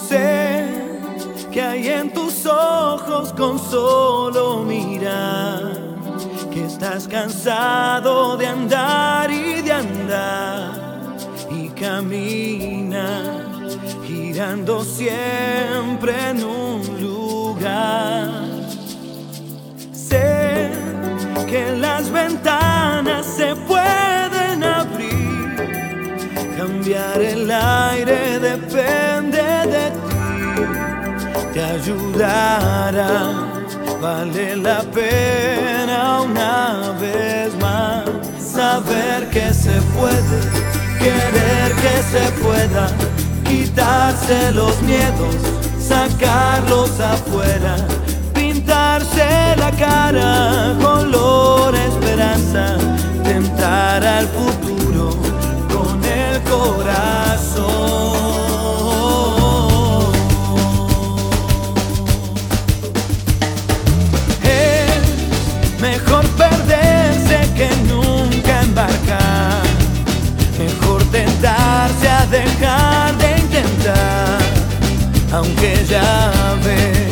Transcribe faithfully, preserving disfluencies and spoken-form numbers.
Sé que hay en tus ojos con solo mirar que estás cansado de andar y de andar y camina girando siempre en un lugar. Sé que las ventanas se pueden abrir, cambiar el aire depende de ti. Te ayudará, vale la pena una vez más saber que se puede, querer que se pueda, quitarse los miedos, sacarlos afuera, pintarse la cara color esperanza, tentar al futuro con el corazón. Mejor perderse que nunca embarcar, mejor tentarse a dejar de intentar, aunque ya ves